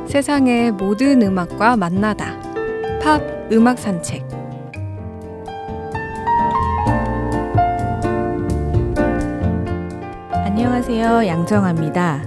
세상의 모든 음악과 만나다. 팝 음악 산책. 안녕하세요. 양정아입니다.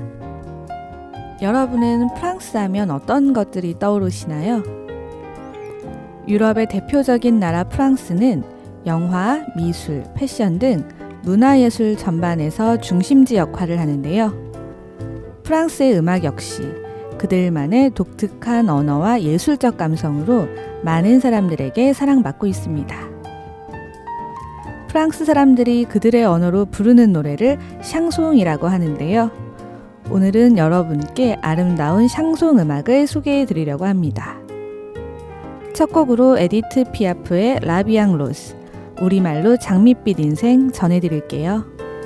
여러분은 프랑스 하면 어떤 것들이 떠오르시나요? 유럽의 대표적인 나라 프랑스는 영화, 미술, 패션 등 문화예술 전반에서 중심지 역할을 하는데요. 프랑스의 음악 역시 그들만의 독특한 언어와 예술적 감성으로 많은 사람들에게 사랑받고 있습니다. 프랑스 사람들이 그들의 언어로 부르는 노래를 샹송이라고 하는데요. 오늘은 여러분께 아름다운 샹송 음악을 소개해 드리려고 합니다. 첫 곡으로 에디트 피아프의 라비앙 로즈, 우리말로 장밋빛 인생 전해드릴게요.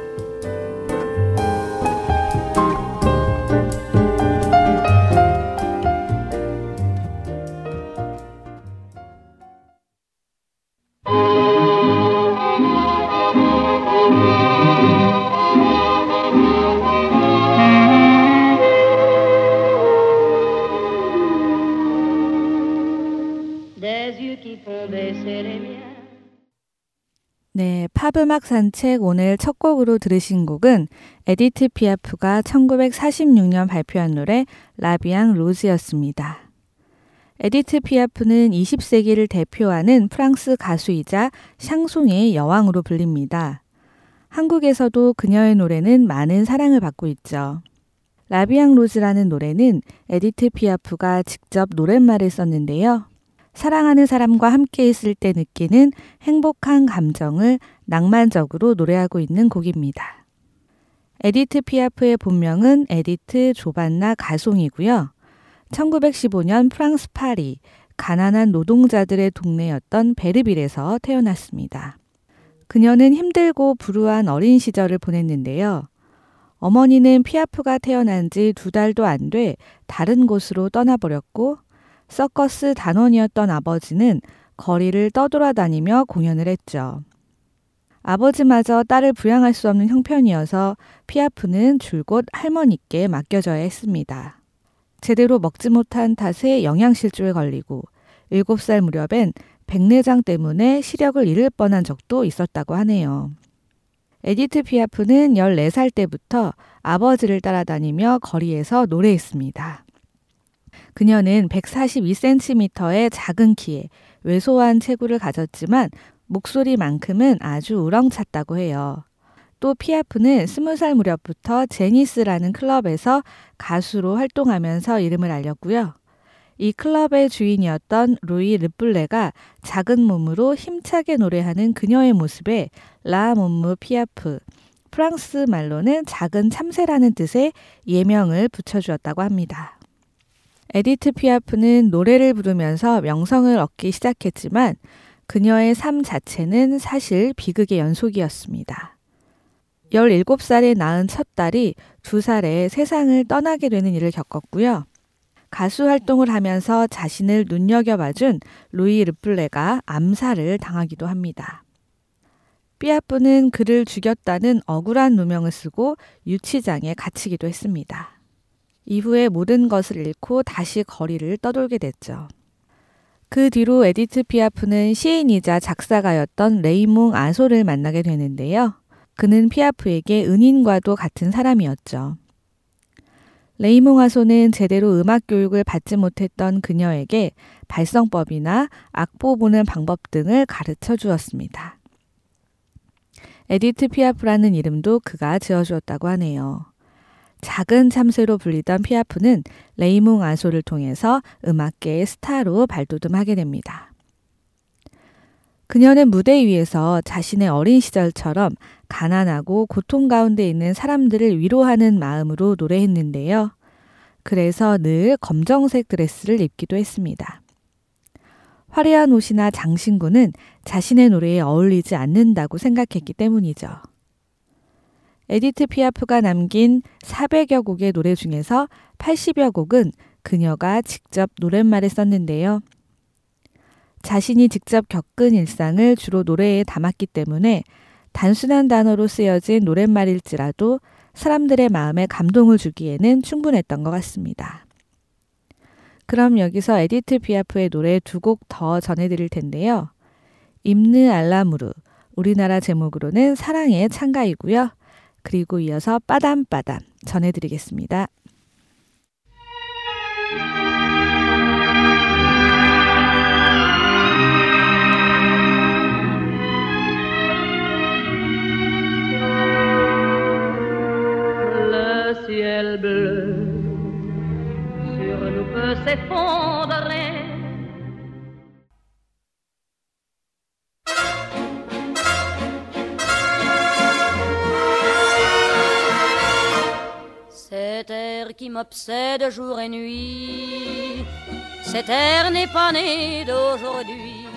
네, 팝음악 산책 오늘 첫 곡으로 들으신 곡은 에디트 피아프가 1946년 발표한 노래 라비앙 로즈였습니다. 에디트 피아프는 20세기를 대표하는 프랑스 가수이자 샹송의 여왕으로 불립니다. 한국에서도 그녀의 노래는 많은 사랑을 받고 있죠. 라비앙 로즈라는 노래는 에디트 피아프가 직접 노랫말을 썼는데요. 사랑하는 사람과 함께 있을 때 느끼는 행복한 감정을 낭만적으로 노래하고 있는 곡입니다. 에디트 피아프의 본명은 에디트 조반나 가송이고요. 1915년 프랑스 파리, 가난한 노동자들의 동네였던 베르빌에서 태어났습니다. 그녀는 힘들고 불우한 어린 시절을 보냈는데요. 어머니는 피아프가 태어난 지 2달도 안 돼 다른 곳으로 떠나버렸고 서커스 단원이었던 아버지는 거리를 떠돌아다니며 공연을 했죠. 아버지마저 딸을 부양할 수 없는 형편이어서 피아프는 줄곧 할머니께 맡겨져야 했습니다. 제대로 먹지 못한 탓에 영양실조에 걸리고 7살 무렵엔 백내장 때문에 시력을 잃을 뻔한 적도 있었다고 하네요. 에디트 피아프는 14살 때부터 아버지를 따라다니며 거리에서 노래했습니다. 그녀는 142cm의 작은 키에 왜소한 체구를 가졌지만 목소리만큼은 아주 우렁찼다고 해요. 또 피아프는 20살 무렵부터 제니스라는 클럽에서 가수로 활동하면서 이름을 알렸고요. 이 클럽의 주인이었던 루이 르블레가 작은 몸으로 힘차게 노래하는 그녀의 모습에 라 몸무 피아프, 프랑스 말로는 작은 참새라는 뜻의 예명을 붙여주었다고 합니다. 에디트 피아프는 노래를 부르면서 명성을 얻기 시작했지만 그녀의 삶 자체는 사실 비극의 연속이었습니다. 17살에 낳은 첫 딸이 2살에 세상을 떠나게 되는 일을 겪었고요. 가수 활동을 하면서 자신을 눈여겨봐준 루이 르블레가 암살을 당하기도 합니다. 피아프는 그를 죽였다는 억울한 누명을 쓰고 유치장에 갇히기도 했습니다. 이후에 모든 것을 잃고 다시 거리를 떠돌게 됐죠. 그 뒤로 에디트 피아프는 시인이자 작사가였던 레이몽 아소를 만나게 되는데요. 그는 피아프에게 은인과도 같은 사람이었죠. 레이몽 아소는 제대로 음악 교육을 받지 못했던 그녀에게 발성법이나 악보 보는 방법 등을 가르쳐 주었습니다. 에디트 피아프라는 이름도 그가 지어주었다고 하네요. 작은 참새로 불리던 피아프는 레이몽 아소를 통해서 음악계의 스타로 발돋움하게 됩니다. 그녀는 무대 위에서 자신의 어린 시절처럼 가난하고 고통 가운데 있는 사람들을 위로하는 마음으로 노래했는데요. 그래서 늘 검정색 드레스를 입기도 했습니다. 화려한 옷이나 장신구는 자신의 노래에 어울리지 않는다고 생각했기 때문이죠. 에디트 피아프가 남긴 400여 곡의 노래 중에서 80여 곡은 그녀가 직접 노랫말을 썼는데요. 자신이 직접 겪은 일상을 주로 노래에 담았기 때문에 단순한 단어로 쓰여진 노랫말일지라도 사람들의 마음에 감동을 주기에는 충분했던 것 같습니다. 그럼 여기서 에디트 피아프의 노래 두 곡 더 전해드릴 텐데요. 임느 알라무르, 우리나라 제목으로는 사랑의 창가이고요. 그리고 이어서 빠담빠담 전해드리겠습니다. Le ciel bleu sur nous peut s'effondrer. Cet air qui m'obsède jour et nuit, cet air n'est pas né d'aujourd'hui.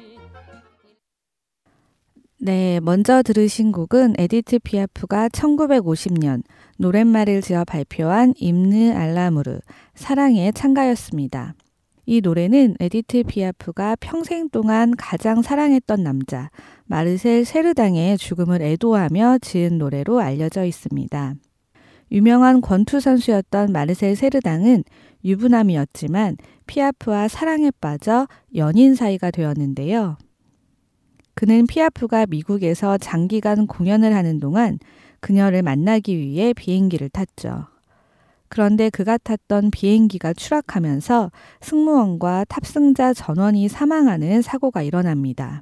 네, 먼저 들으신 곡은 에디트 피아프가 1950년 노랫말을 지어 발표한 임느 알라무르, 사랑의 창가였습니다. 이 노래는 에디트 피아프가 평생 동안 가장 사랑했던 남자 마르셀 세르당의 죽음을 애도하며 지은 노래로 알려져 있습니다. 유명한 권투 선수였던 마르셀 세르당은 유부남이었지만 피아프와 사랑에 빠져 연인 사이가 되었는데요. 그는 피아프가 미국에서 장기간 공연을 하는 동안 그녀를 만나기 위해 비행기를 탔죠. 그런데 그가 탔던 비행기가 추락하면서 승무원과 탑승자 전원이 사망하는 사고가 일어납니다.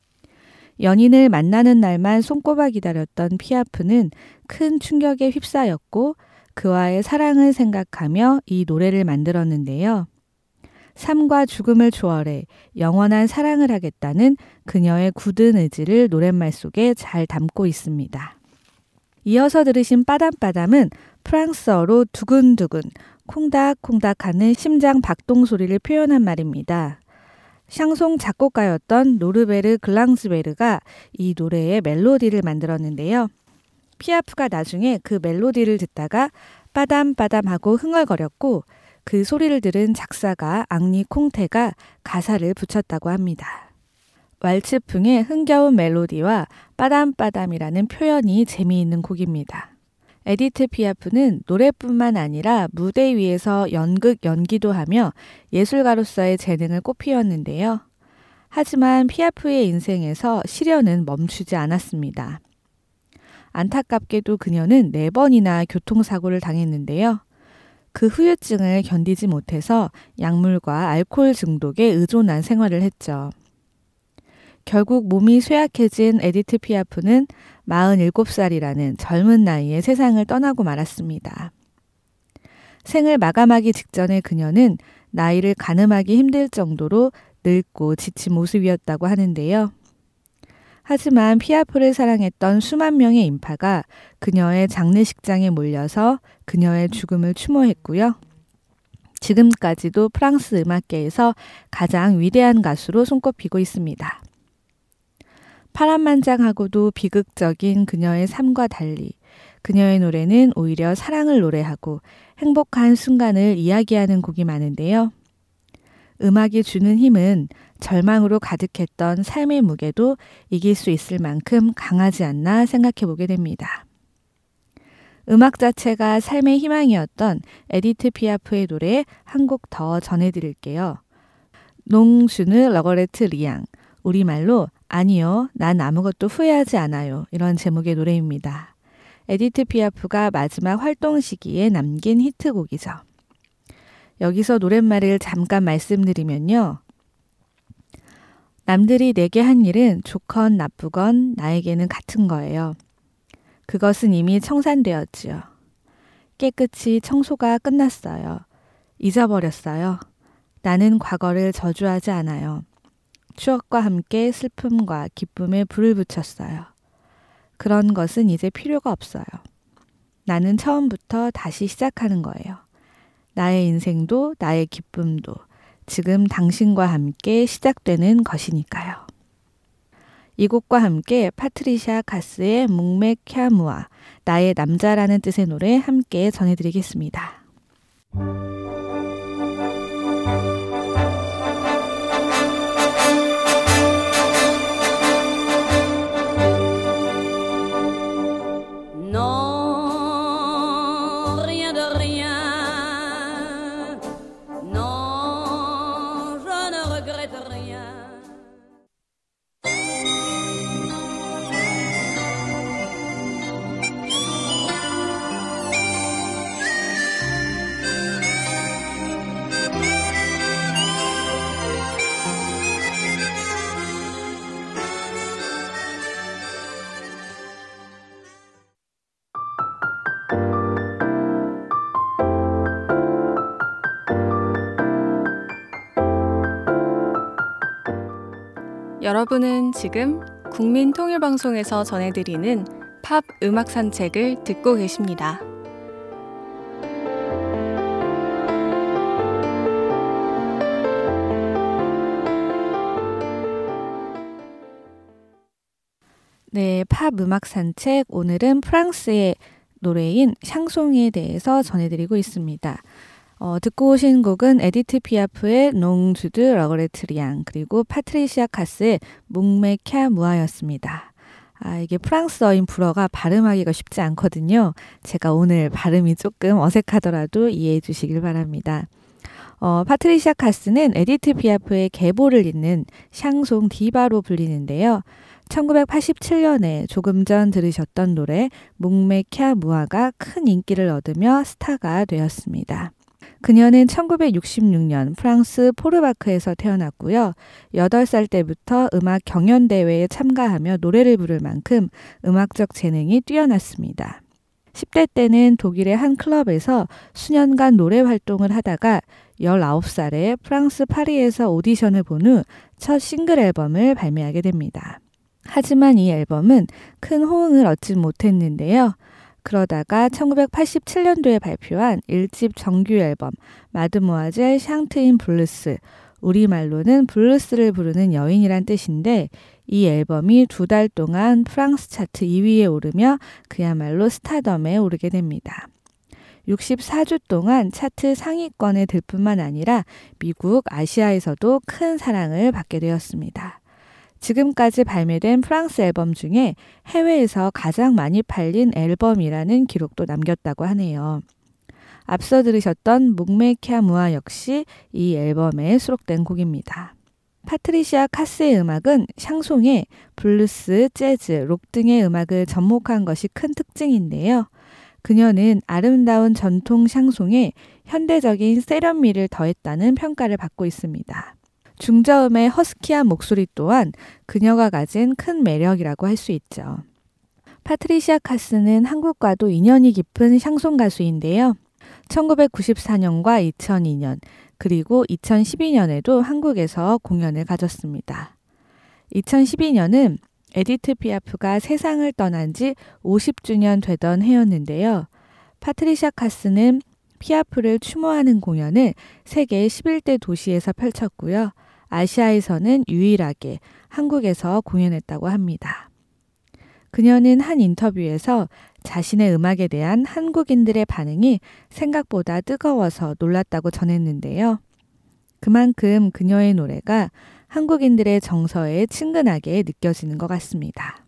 연인을 만나는 날만 손꼽아 기다렸던 피아프는 큰 충격에 휩싸였고 그와의 사랑을 생각하며 이 노래를 만들었는데요. 삶과 죽음을 초월해 영원한 사랑을 하겠다는 그녀의 굳은 의지를 노랫말 속에 잘 담고 있습니다. 이어서 들으신 빠담빠담은 프랑스어로 두근두근, 콩닥콩닥하는 심장 박동 소리를 표현한 말입니다. 샹송 작곡가였던 노르베르 글랑즈베르가 이 노래의 멜로디를 만들었는데요. 피아프가 나중에 그 멜로디를 듣다가 빠담빠담하고 흥얼거렸고 그 소리를 들은 작사가 앙리 콩테가 가사를 붙였다고 합니다. 왈츠풍의 흥겨운 멜로디와 빠담빠담이라는 표현이 재미있는 곡입니다. 에디트 피아프는 노래뿐만 아니라 무대 위에서 연극 연기도 하며 예술가로서의 재능을 꽃피웠는데요. 하지만 피아프의 인생에서 시련은 멈추지 않았습니다. 안타깝게도 그녀는 4번이나 교통사고를 당했는데요. 그 후유증을 견디지 못해서 약물과 알코올 중독에 의존한 생활을 했죠. 결국 몸이 쇠약해진 에디트 피아프는 47살이라는 젊은 나이에 세상을 떠나고 말았습니다. 생을 마감하기 직전에 그녀는 나이를 가늠하기 힘들 정도로 늙고 지친 모습이었다고 하는데요. 하지만 피아프를 사랑했던 수만 명의 인파가 그녀의 장례식장에 몰려서 그녀의 죽음을 추모했고요. 지금까지도 프랑스 음악계에서 가장 위대한 가수로 손꼽히고 있습니다. 파란만장하고도 비극적인 그녀의 삶과 달리 그녀의 노래는 오히려 사랑을 노래하고 행복한 순간을 이야기하는 곡이 많은데요. 음악이 주는 힘은 절망으로 가득했던 삶의 무게도 이길 수 있을 만큼 강하지 않나 생각해 보게 됩니다. 음악 자체가 삶의 희망이었던 에디트 피아프의 노래 한 곡 더 전해드릴게요. 농슈느 러거레트 리앙, 우리말로 아니요, 난 아무것도 후회하지 않아요. 이런 제목의 노래입니다. 에디트 피아프가 마지막 활동 시기에 남긴 히트곡이죠. 여기서 노랫말을 잠깐 말씀드리면요. 남들이 내게 한 일은 좋건 나쁘건 나에게는 같은 거예요. 그것은 이미 청산되었지요. 깨끗이 청소가 끝났어요. 잊어버렸어요. 나는 과거를 저주하지 않아요. 추억과 함께 슬픔과 기쁨에 불을 붙였어요. 그런 것은 이제 필요가 없어요. 나는 처음부터 다시 시작하는 거예요. 나의 인생도 나의 기쁨도 지금 당신과 함께 시작되는 것이니까요. 이 곡과 함께 파트리샤 카스의 묵맥 캬무아, 나의 남자라는 뜻의 노래 함께 전해드리겠습니다. Non, rien de rien. Non. 여러분은 지금 국민통일방송에서 전해드리는 팝 음악 산책을 듣고 계십니다. 네, 팝 음악 산책. 오늘은 프랑스의 노래인 샹송에 대해서 전해드리고 있습니다. 듣고 오신 곡은 에디트 피아프의 농 두드 러그레트리앙 그리고 파트리시아 카스의 몽메 캬 무아였습니다. 이게 프랑스어인 불어가 발음하기가 쉽지 않거든요. 제가 오늘 발음이 조금 어색하더라도 이해해 주시길 바랍니다. 파트리시아 카스는 에디트 피아프의 계보를 잇는 샹송 디바로 불리는데요. 1987년에 조금 전 들으셨던 노래 몽메 캬 무아가 큰 인기를 얻으며 스타가 되었습니다. 그녀는 1966년 프랑스 포르바크에서 태어났고요. 8살 때부터 음악 경연대회에 참가하며 노래를 부를 만큼 음악적 재능이 뛰어났습니다. 10대 때는 독일의 한 클럽에서 수년간 노래 활동을 하다가 19살에 프랑스 파리에서 오디션을 본 후 첫 싱글 앨범을 발매하게 됩니다. 하지만 이 앨범은 큰 호응을 얻지 못했는데요. 그러다가 1987년도에 발표한 1집 정규 앨범 마드모아젤 샹트인 블루스, 우리말로는 블루스를 부르는 여인이란 뜻인데 이 앨범이 2달 동안 프랑스 차트 2위에 오르며 그야말로 스타덤에 오르게 됩니다. 64주 동안 차트 상위권에 들 뿐만 아니라 미국, 아시아에서도 큰 사랑을 받게 되었습니다. 지금까지 발매된 프랑스 앨범 중에 해외에서 가장 많이 팔린 앨범이라는 기록도 남겼다고 하네요. 앞서 들으셨던 몽메 캬 무아 역시 이 앨범에 수록된 곡입니다. 파트리시아 카스의 음악은 샹송에 블루스, 재즈, 록 등의 음악을 접목한 것이 큰 특징인데요. 그녀는 아름다운 전통 샹송에 현대적인 세련미를 더했다는 평가를 받고 있습니다. 중저음의 허스키한 목소리 또한 그녀가 가진 큰 매력이라고 할 수 있죠. 파트리시아 카스는 한국과도 인연이 깊은 샹송 가수인데요. 1994년과 2002년 그리고 2012년에도 한국에서 공연을 가졌습니다. 2012년은 에디트 피아프가 세상을 떠난 지 50주년 되던 해였는데요. 파트리시아 카스는 피아프를 추모하는 공연을 세계 11대 도시에서 펼쳤고요. 아시아에서는 유일하게 한국에서 공연했다고 합니다. 그녀는 한 인터뷰에서 자신의 음악에 대한 한국인들의 반응이 생각보다 뜨거워서 놀랐다고 전했는데요. 그만큼 그녀의 노래가 한국인들의 정서에 친근하게 느껴지는 것 같습니다.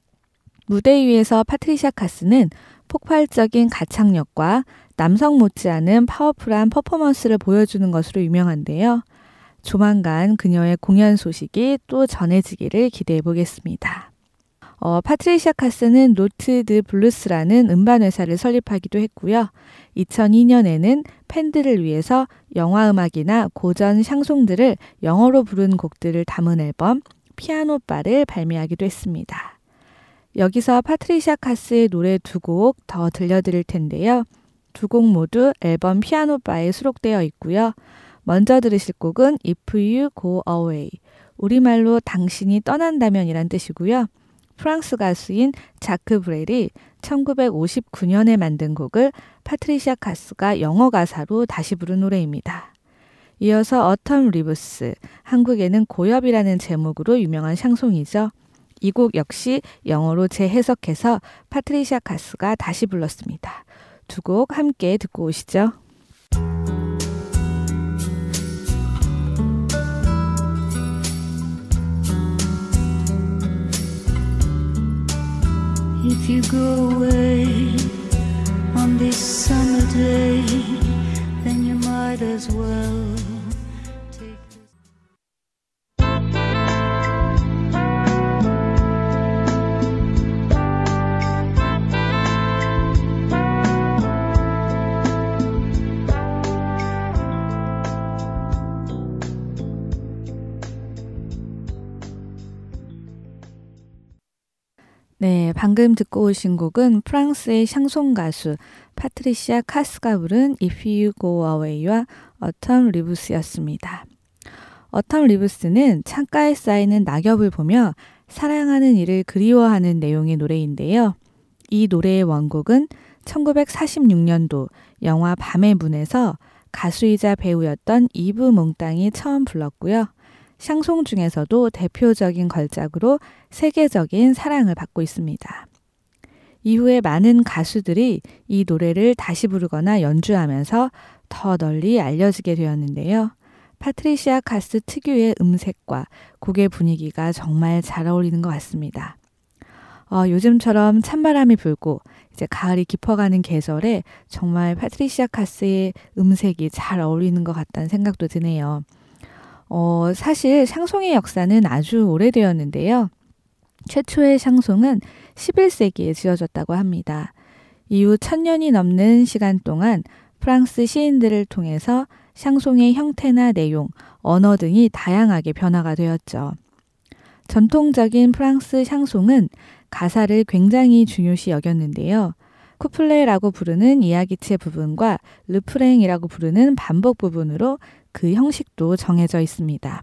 무대 위에서 파트리시아 카스는 폭발적인 가창력과 남성 못지않은 파워풀한 퍼포먼스를 보여주는 것으로 유명한데요. 조만간 그녀의 공연 소식이 또 전해지기를 기대해 보겠습니다. 파트리시아 카스는 노트 드 블루스라는 음반 회사를 설립하기도 했고요. 2002년에는 팬들을 위해서 영화 음악이나 고전 샹송들을 영어로 부른 곡들을 담은 앨범 피아노 바를 발매하기도 했습니다. 여기서 파트리시아 카스의 노래 2곡 더 들려드릴 텐데요. 2곡 모두 앨범 피아노 바에 수록되어 있고요. 먼저 들으실 곡은 If You Go Away, 우리말로 당신이 떠난다면 이란 뜻이고요. 프랑스 가수인 자크 브렐이 1959년에 만든 곡을 파트리시아 카스가 영어 가사로 다시 부른 노래입니다. 이어서 Autumn Leaves, 한국에는 고엽이라는 제목으로 유명한 샹송이죠. 이 곡 역시 영어로 재해석해서 파트리시아 카스가 다시 불렀습니다. 2곡 함께 듣고 오시죠. If you go away on this summer day, then you might as well take this. 네, 방금 듣고 오신 곡은 프랑스의 샹송 가수 파트리시아 카스가 부른 If You Go Away와 Autumn Leaves였습니다. 어텀 리브스는 창가에 쌓이는 낙엽을 보며 사랑하는 이를 그리워하는 내용의 노래인데요. 이 노래의 원곡은 1946년도 영화 밤의 문에서 가수이자 배우였던 이브 몽땅이 처음 불렀고요. 샹송 중에서도 대표적인 걸작으로 세계적인 사랑을 받고 있습니다. 이후에 많은 가수들이 이 노래를 다시 부르거나 연주하면서 더 널리 알려지게 되었는데요. 파트리시아 카스 특유의 음색과 곡의 분위기가 정말 잘 어울리는 것 같습니다. 요즘처럼 찬바람이 불고 이제 가을이 깊어가는 계절에 정말 파트리시아 카스의 음색이 잘 어울리는 것 같다는 생각도 드네요. 사실 샹송의 역사는 아주 오래되었는데요. 최초의 샹송은 11세기에 지어졌다고 합니다. 이후 1000년이 넘는 시간 동안 프랑스 시인들을 통해서 샹송의 형태나 내용, 언어 등이 다양하게 변화가 되었죠. 전통적인 프랑스 샹송은 가사를 굉장히 중요시 여겼는데요. 쿠플레라고 부르는 이야기체 부분과 르프랭이라고 부르는 반복 부분으로 그 형식도 정해져 있습니다.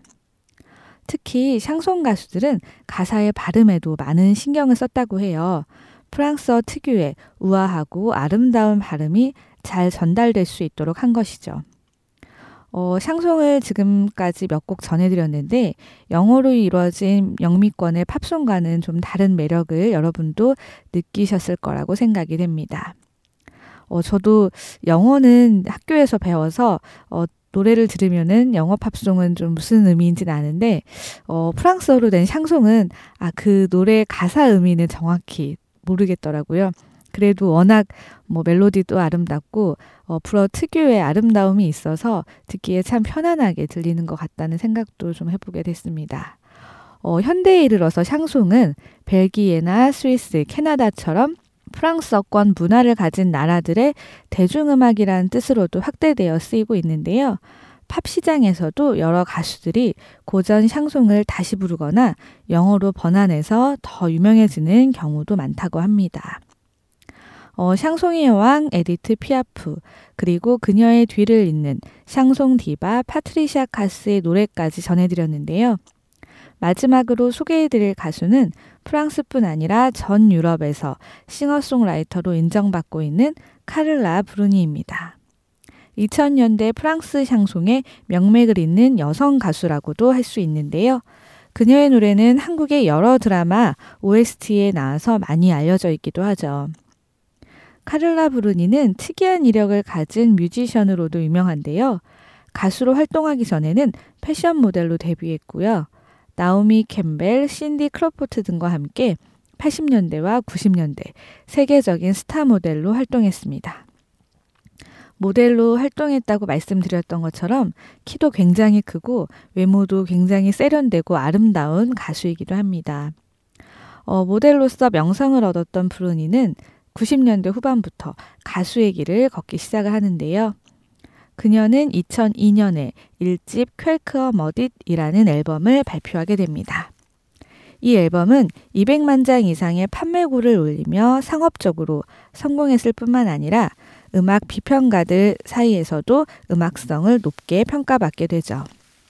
특히 샹송 가수들은 가사의 발음에도 많은 신경을 썼다고 해요. 프랑스어 특유의 우아하고 아름다운 발음이 잘 전달될 수 있도록 한 것이죠. 샹송을 지금까지 몇 곡 전해드렸는데 영어로 이루어진 영미권의 팝송과는 좀 다른 매력을 여러분도 느끼셨을 거라고 생각이 됩니다. 저도 영어는 학교에서 배워서 노래를 들으면은 영어 팝송은 좀 무슨 의미인지는 아는데 프랑스어로 된 샹송은 그 노래 가사 의미는 정확히 모르겠더라고요. 그래도 워낙 멜로디도 아름답고 불어 특유의 아름다움이 있어서 듣기에 참 편안하게 들리는 것 같다는 생각도 좀 해보게 됐습니다. 현대에 이르러서 샹송은 벨기에나 스위스, 캐나다처럼 프랑스어권 문화를 가진 나라들의 대중음악이라는 뜻으로도 확대되어 쓰이고 있는데요. 팝 시장에서도 여러 가수들이 고전 샹송을 다시 부르거나 영어로 번안해서 더 유명해지는 경우도 많다고 합니다. 샹송의 여왕 에디트 피아프, 그리고 그녀의 뒤를 잇는 샹송 디바 파트리샤 카스의 노래까지 전해드렸는데요. 마지막으로 소개해드릴 가수는 프랑스뿐 아니라 전 유럽에서 싱어송라이터로 인정받고 있는 카를라 브루니입니다. 2000년대 프랑스 샹송의 명맥을 잇는 여성 가수라고도 할 수 있는데요. 그녀의 노래는 한국의 여러 드라마 OST에 나와서 많이 알려져 있기도 하죠. 카를라 브루니는 특이한 이력을 가진 뮤지션으로도 유명한데요. 가수로 활동하기 전에는 패션 모델로 데뷔했고요. 나오미 캠벨, 신디 크로포트 등과 함께 80년대와 90년대 세계적인 스타 모델로 활동했습니다. 모델로 활동했다고 말씀드렸던 것처럼 키도 굉장히 크고 외모도 굉장히 세련되고 아름다운 가수이기도 합니다. 모델로서 명성을 얻었던 브루니는 90년대 후반부터 가수의 길을 걷기 시작을 하는데요. 그녀는 2002년에 1집 퀘크어 머딧이라는 앨범을 발표하게 됩니다. 이 앨범은 200만 장 이상의 판매고를 올리며 상업적으로 성공했을 뿐만 아니라 음악 비평가들 사이에서도 음악성을 높게 평가받게 되죠.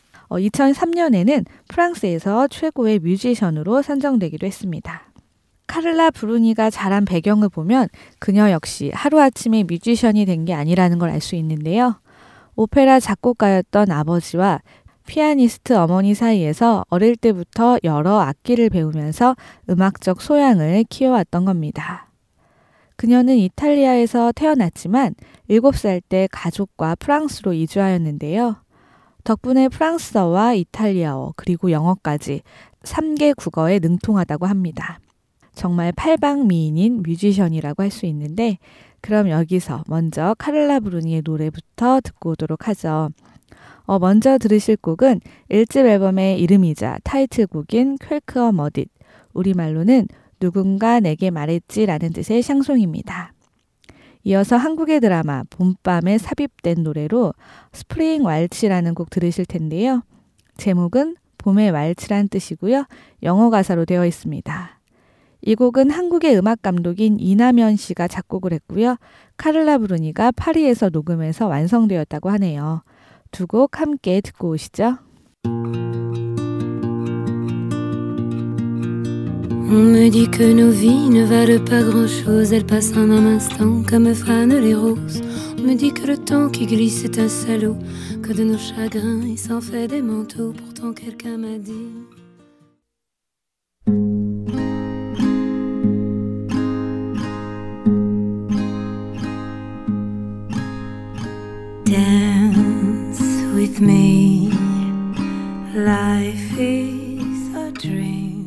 2003년에는 프랑스에서 최고의 뮤지션으로 선정되기도 했습니다. 카를라 브루니가 자란 배경을 보면 그녀 역시 하루아침에 뮤지션이 된 게 아니라는 걸 알 수 있는데요. 오페라 작곡가였던 아버지와 피아니스트 어머니 사이에서 어릴 때부터 여러 악기를 배우면서 음악적 소양을 키워왔던 겁니다. 그녀는 이탈리아에서 태어났지만 7살 때 가족과 프랑스로 이주하였는데요. 덕분에 프랑스어와 이탈리아어 그리고 영어까지 3개 국어에 능통하다고 합니다. 정말 팔방미인인 뮤지션이라고 할 수 있는데 그럼 여기서 먼저 카를라 브루니의 노래부터 듣고 오도록 하죠. 먼저 들으실 곡은 1집 앨범의 이름이자 타이틀곡인 퀘크어 머딧, 우리말로는 누군가 내게 말했지라는 뜻의 샹송입니다. 이어서 한국의 드라마 봄밤에 삽입된 노래로 스프링 왈츠라는 곡 들으실 텐데요. 제목은 봄의 왈츠란 뜻이고요. 영어 가사로 되어 있습니다. 이 곡은 한국의 음악 감독인 이남현 씨가 작곡을 했고요. 카를라 브루니가 파리에서 녹음해서 완성되었다고 하네요. 두 곡 함께 듣고 오시죠. On me dit que nos vies ne valent pas grand-chose, elles passent en un instant comme fanent les roses. On me dit que le temps qui glisse est un salaud, que de nos chagrins il s'en fait des manteaux. Pourtant quelqu'un m'a dit Dance with me, life is a dream.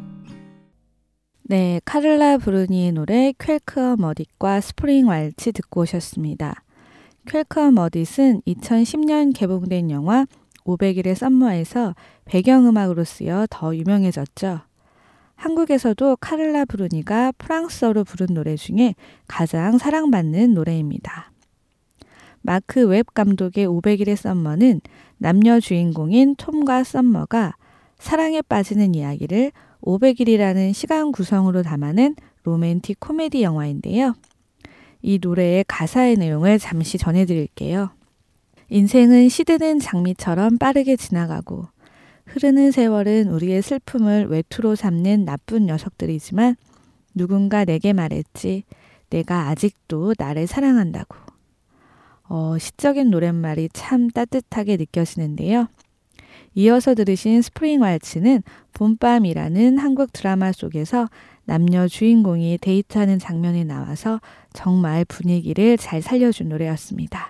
네, 카를라 브루니의 노래 퀼크어 머딧과 스프링 왈츠 듣고 오셨습니다. 퀼크어 머딧은 2010년 개봉된 영화 500일의 썸머에서 배경음악으로 쓰여 더 유명해졌죠. 한국에서도 카를라 브루니가 프랑스어로 부른 노래 중에 가장 사랑받는 노래입니다. 마크 웹 감독의 500일의 썸머는 남녀 주인공인 톰과 썸머가 사랑에 빠지는 이야기를 500일이라는 시간 구성으로 담아낸 로맨틱 코미디 영화인데요. 이 노래의 가사의 내용을 잠시 전해드릴게요. 인생은 시드는 장미처럼 빠르게 지나가고 흐르는 세월은 우리의 슬픔을 외투로 삼는 나쁜 녀석들이지만 누군가 내게 말했지. 내가 아직도 나를 사랑한다고. 시적인 노랫말이 참 따뜻하게 느껴지는데요. 이어서 들으신 스프링 왈츠는 봄밤이라는 한국 드라마 속에서 남녀 주인공이 데이트하는 장면이 나와서 정말 분위기를 잘 살려준 노래였습니다.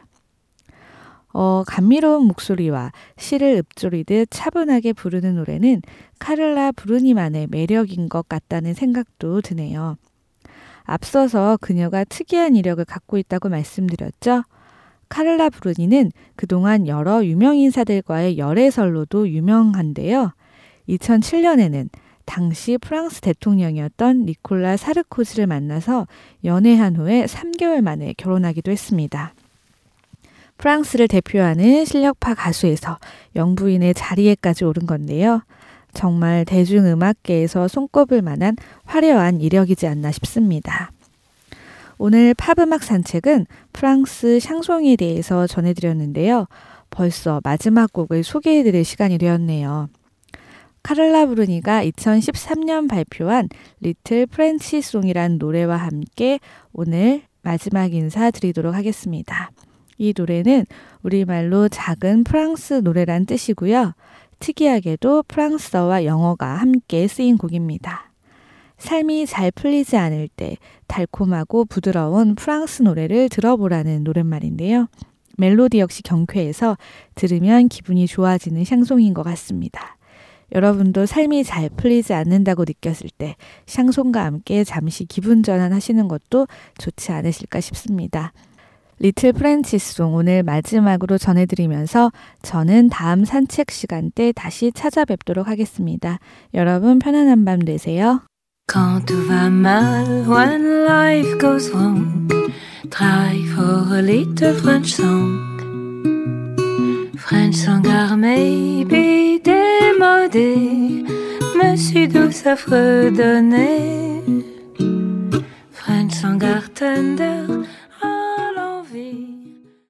감미로운 목소리와 시를 읊조리듯 차분하게 부르는 노래는 카를라 브루니만의 매력인 것 같다는 생각도 드네요. 앞서서 그녀가 특이한 이력을 갖고 있다고 말씀드렸죠. 카를라 브루니는 그동안 여러 유명 인사들과의 열애설로도 유명한데요. 2007년에는 당시 프랑스 대통령이었던 니콜라 사르코지를 만나서 연애한 후에 3개월 만에 결혼하기도 했습니다. 프랑스를 대표하는 실력파 가수에서 영부인의 자리에까지 오른 건데요. 정말 대중음악계에서 손꼽을 만한 화려한 이력이지 않나 싶습니다. 오늘 팝음악 산책은 프랑스 샹송에 대해서 전해드렸는데요. 벌써 마지막 곡을 소개해드릴 시간이 되었네요. 카를라 브루니가 2013년 발표한 리틀 프렌치 송이란 노래와 함께 오늘 마지막 인사 드리도록 하겠습니다. 이 노래는 우리말로 작은 프랑스 노래란 뜻이고요. 특이하게도 프랑스어와 영어가 함께 쓰인 곡입니다. 삶이 잘 풀리지 않을 때 달콤하고 부드러운 프랑스 노래를 들어보라는 노랫말인데요. 멜로디 역시 경쾌해서 들으면 기분이 좋아지는 샹송인 것 같습니다. 여러분도 삶이 잘 풀리지 않는다고 느꼈을 때 샹송과 함께 잠시 기분 전환하시는 것도 좋지 않으실까 싶습니다. 리틀 프렌치송 오늘 마지막으로 전해드리면서 저는 다음 산책 시간대 다시 찾아뵙도록 하겠습니다. 여러분 편안한 밤 되세요. Quand tout va mal, when life goes wrong, try for a little French song. French song are maybe démodé, me suis douce à fredonner. French song are tender,